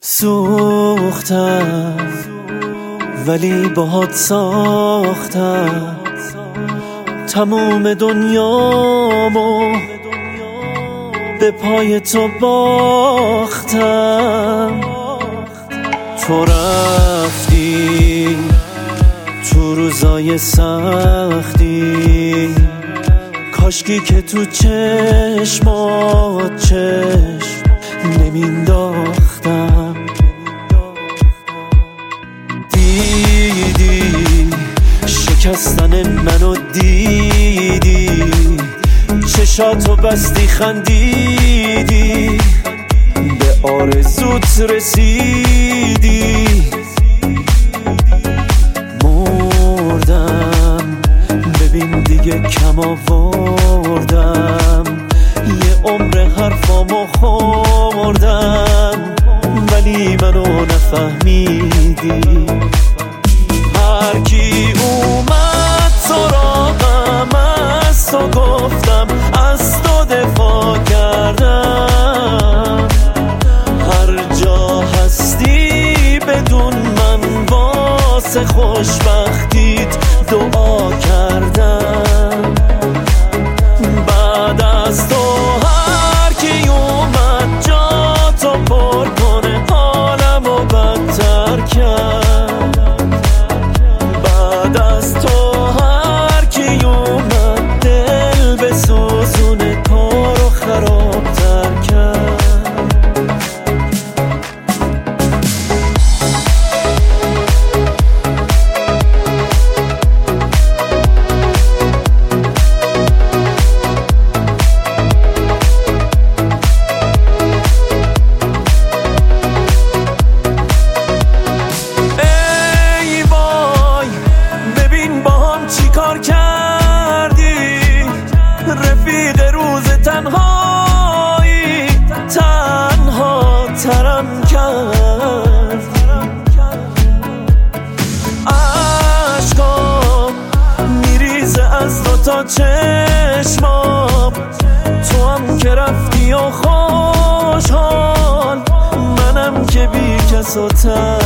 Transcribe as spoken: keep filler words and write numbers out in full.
سوختم ولی باهات ساختم تموم دنیامو به پای تو باختم. تو رفتی تو روزای سختی، کاشکی که تو چشمات چشم نمینداختم. دیدی شکستن منو، دیدی چشاتو بستی خندیدی، به آرزوت رسیدی. مردم ببین دیگه کم آوردم، یه عمر حرفامو خوردم ولی منو نفهمیدی. هر کی اومد سراغم از تو گفتم، از تو دفاع کردم. هر جا هستی بدون من واسه خوشبختیت دعا کردم. بعد از تو هر کی اومد جا تو پر کنه، حالمو بدتر کرد. بعد از تو هر کی اومد دل به سوزونه، کارو خرابتر کرد. کار کردی رفیق روز تنهایی، تنها ترم کرد. عشقام میریزه از دوتا چشمام، تو هم که رفتی و خوشحال، منم که بی کس و تنها.